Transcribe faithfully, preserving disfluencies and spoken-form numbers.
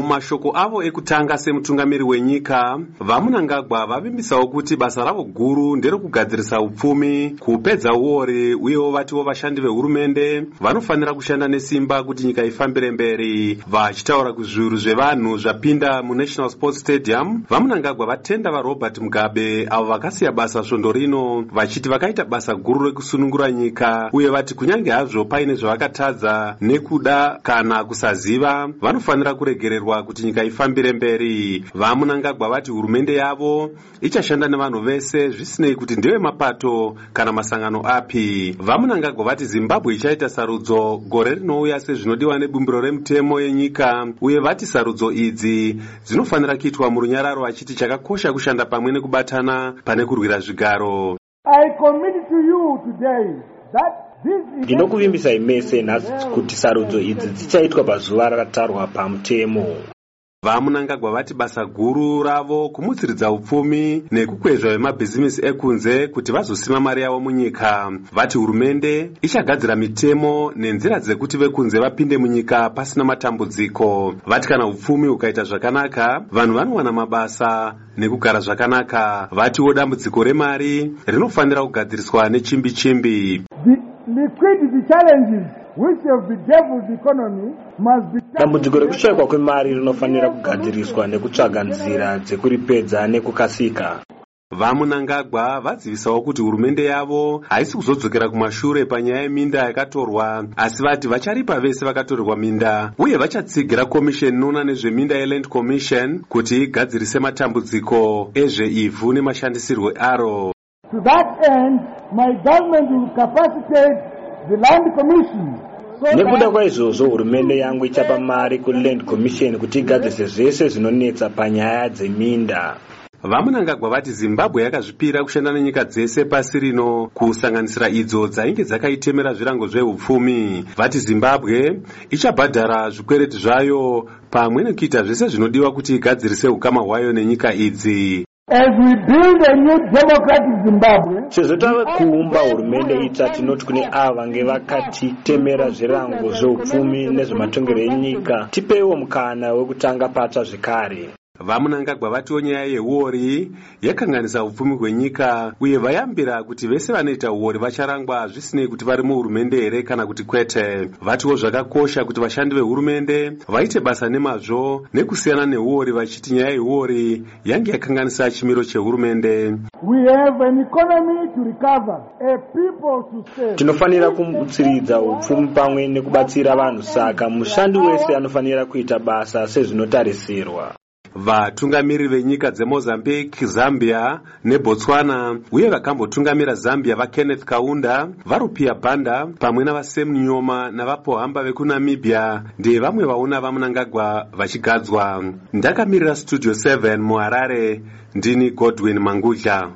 Mumashoko avo ekutanga semutungamiri wenyika, vaMunangagwa vavimbisawo kuti basa ravo guru nderekugadzirisa upfumi, kupedza uori, uyewo vatiwo vashandi vehurumende vanofanira kushanda nesimba kuti nyika ifambire mberi. Vachitaura kuzviuru zvevanhu zvapinda muNational Sports Stadium, vaMunangagwa vatenda vaRobert Mugabe avo vakasiya basa svondo rino, vachiti vakaita basa guru rekusunungura nyika, uye vati kunyange hazvo paine zvavakatadza nekuda kana kusaziva, vanofanira kuregererwa kuti nyika ifambire mberi. VaMunangagwa vati hurumende yavo ichashanda nevanhu vese zvisinei kuti ndeve mapato kana masangano api. VaMunangagwa vati Zimbabwe ichaita sarudzo gore rinouya sezvinodiwa nebumbiro remutemo yenyika, uye vati sarudzo idzi dzinofanira kuitwa murunyararo, achiti chakakosha kushanda pamwe nekubatana pane kurwira zvigaro. I commit to you today that ndinokuvimbisai mese nhasi kuti sarudzo idzi dzichaitwa pazuva rakatarwa pamutemo. VaMunangagwa vati basa guru ravo kumutsiridza upfumi nekukwezva vemabhizimisi ekunze kuti vazosima mari yavo munyika. Vati hurumende ichagadzira mitemo nenzira dzekuti vekunze vapinde munyika pasina matambudziko. Vati kana upfumi ukaita zvakanaka, vanhu vanowana mabasa nekugara zvakanaka. Vatiwo dambudziko remari rinofanira kugadziriswa nechimbi chimbi. Liquidity challenges which have bedeviled the economy must be dambudziko rekushaikwa kwemari rinofanira kugadziriswa nekutsvaga nzira dzekuripedza nekukasika. VaMunangagwa vadzivisawo kuti hurumende yavo haisi kuzodzokera kumashure panyaya yeminda yakatorwa, asi vati vacharipa vese vakatorerwa minda, uye vachatsigira komisheni inoona nezveminda yeLand Commission kuti igadzirise matambudziko ezveivhu nemashandisirwo aro. To that end, my government will capacitate the Land Commission. So nekuda kwaizvozvo hurumende yangu ichapa mari kuLand Commission kuti igadzise zvese zvinonetsa panyaya dzeminda. VaMunangagwa vati Zimbabwe yakazvipira kushanda nenyika dzese pasi rino, kusanganisira idzo dzainge dzakaitemera zvirango zveupfumi. Vati Zimbabwe ichabhadhara zvikwereti zvayo pamwe nekuita zvese zvinodiwa kuti igadzirise ukama hwayo nenyika idzi. As we build a new democratic Zimbabwe, sezvo tava kuumba hurumende itsva, tinoti kune ava vange vakatitemera zvirango zveupfumi nezvematongero enyika, tipeiwo mukana wekutanga patsva zvekare. VaMunangagwa vatiwo nyaya yeuori yakanganisa upfumi hwenyika, uye vayambira kuti vese vanoita uori vacharangwa zvisinei kuti vari muhurumende here kana kuti kwete. Vatiwo zvakakosha kuti vashandi vehurumende vaite basa nemazvo nekusiyana neuori, vachiti nyaya yeuori yange yakanganisa chimiro chehurumende. We have an economy to recover, a people to save. Tinofanira kumutsiridza upfumi pamwe nekubatsira vanhu, saka mushandi wese anofanira kuita basa sezvinotarisirwa. Vatungamiri venyika dzeMozambique, Zambia neBotswana, uye vakambotungamira Zambia vaKenneth Kaunda, vaRupia Banda pamwe navaSam Nyoma navaPohamba vekuNamibia ndiye vamwe vaona VaMunangagwa vachigadzwa. Ndakamirira Studio seven muHarare, ndini Godwin Mangudla.